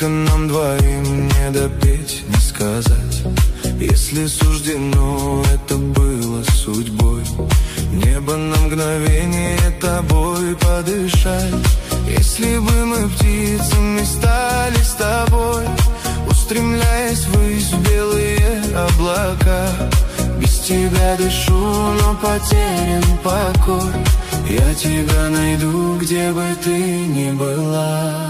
Сколько нам двоим не допеть, не сказать. Если суждено, это было судьбой. Небо на мгновение тобой подышать. Если бы мы птицами стали с тобой, устремляясь ввысь в белые облака. Без тебя дышу, но потерян покой. Я тебя найду, где бы ты ни была.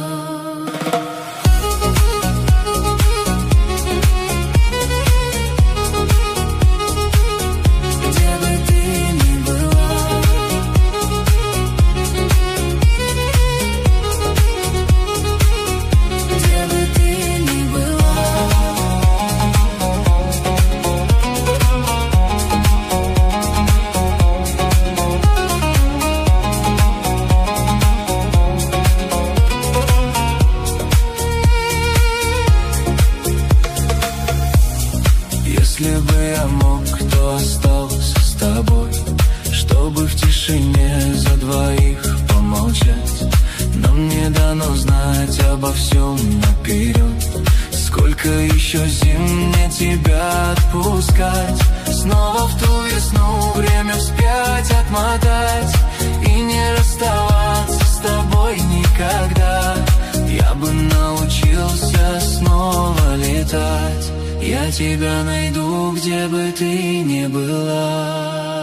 Если бы я мог, то остался с тобой, чтобы в тишине за двоих помолчать. Но мне дано знать обо всем наперед. Сколько еще зим мне тебя отпускать? Снова в ту весну время вспять отмотать и не расставаться с тобой никогда. Я бы научился снова летать. Я тебя найду, где бы ты ни была.